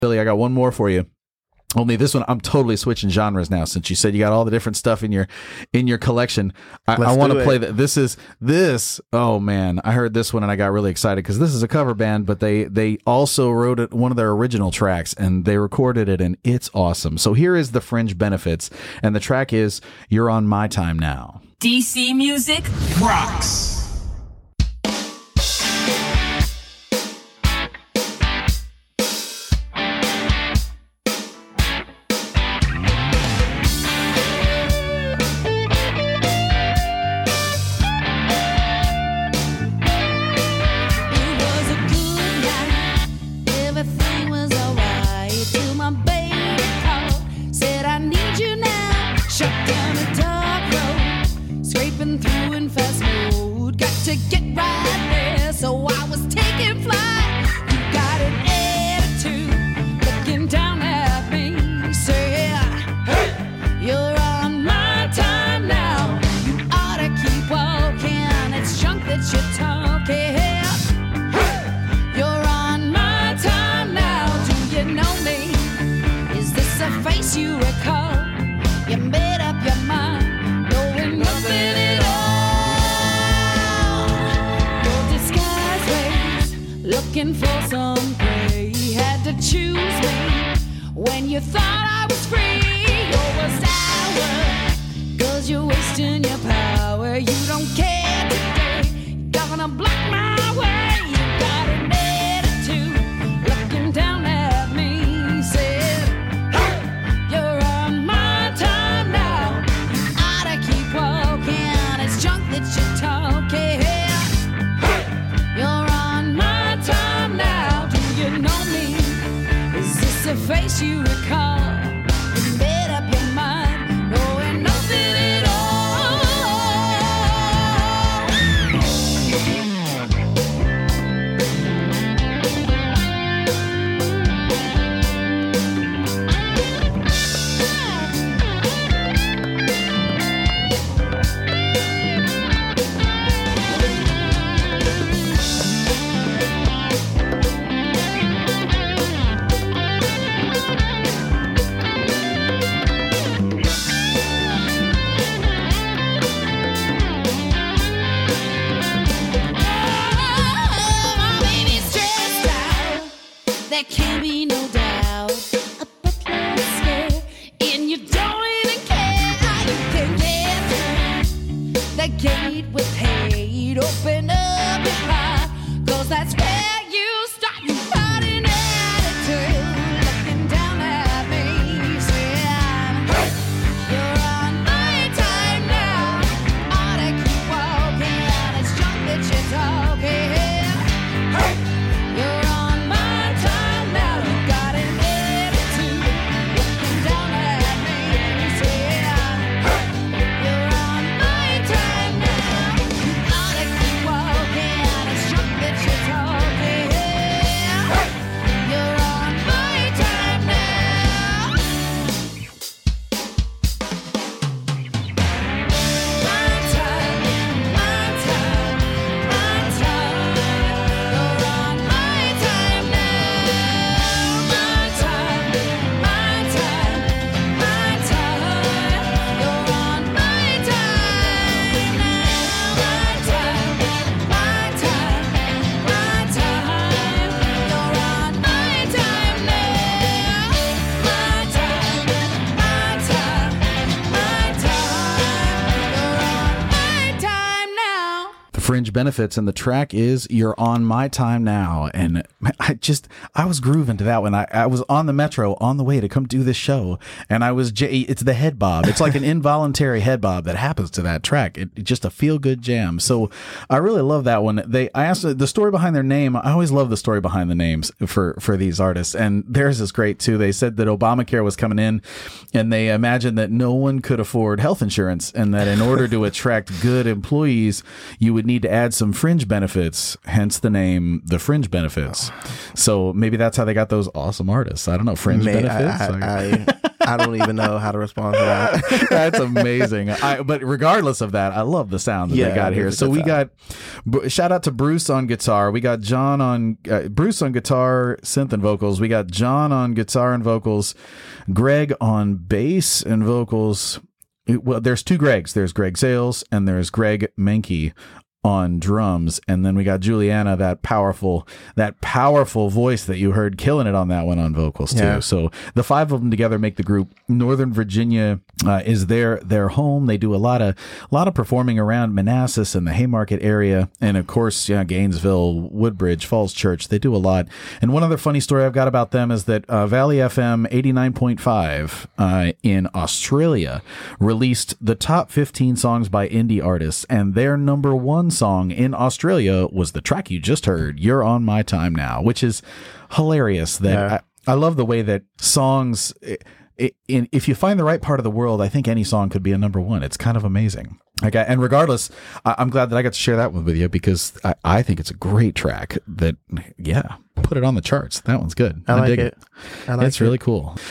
Billy, I got one more for you. Only this one, I'm totally switching genres now. Since you said you got all the different stuff in your collection, I want to play that. This. Oh man, I heard this one and I got really excited because this is a cover band, but they also wrote it, one of their original tracks, and they recorded it, and it's awesome. So here is the Fringe Benefits, and the track is "You're on My Time Now." DC Music rocks. Looking for some prey, had to choose me when you thought I was free. You're sour, cause you're wasting your power. You don't care today, you're gonna block my way. You got an attitude, looking down at me, said, hey, you're on my time now. You ought to keep walking, it's junk that you're talking. The face you recall, you made up your mind, knowing nothing at there can't be no doubt. A butler's scared, and you don't even care how you can get through the gate with hate. Open up your heart, cause that's where you start. You got an attitude, looking down at me, saying, hey, you're on my time now. Ought to keep walking, it's junk that you're talking. Hey, you're on my time now. You got an attitude, looking down at me, saying, hey, you're on my time now. You ought to keep walking, it's junk that you're talking. Hey, you're on my time now. My time, my time, my time. You're on my time now. My time, my time, my time. You're on my time now. My time, my time, my time. You're on my time now. My time, my time, my time. You're on my time now. The Fringe Benefits, and the track is "You're on My Time Now." And I was grooving to that one. I was on the metro on the way to come do this show, and it's the head bob. It's like an involuntary head bob that happens to that track. It's just a feel good jam. So I really love that one. I asked the story behind their name. I always love the story behind the names for these artists, and theirs is great too. They said that Obamacare was coming in, and they imagined that no one could afford health insurance, and that in order to attract good employees, you would need need to add some fringe benefits, hence the name The Fringe Benefits. So maybe that's how they got those awesome artists. I don't know, fringe benefits. I don't even know how to respond to that. That's amazing. But regardless of that, I love the sound that they got here. So we got shout out to Bruce on guitar. We got John on Bruce on guitar, synth and vocals. We got John on guitar and vocals, Greg on bass and vocals. Well, there's two Gregs. There's Greg Sales and there's Greg Menke on drums, and then we got Juliana, that powerful voice that you heard killing it on that one on vocals too. Yeah. So the five of them together make the group. Northern Virginia is their home. They do a lot of performing around Manassas and the Haymarket area, and of course, Gainesville, Woodbridge, Falls Church. They do a lot. And one other funny story I've got about them is that Valley FM 89.5 in Australia released the top 15 songs by indie artists, and their number one song in Australia was the track you just heard, You're On My Time Now, which is hilarious. That I love the way that songs, if you find the right part of the world, I think any song could be a number one. It's kind of amazing. Okay, and regardless, I'm glad that I got to share that one with you because I think it's a great track that, put it on the charts. That one's good. I like it. It's really cool.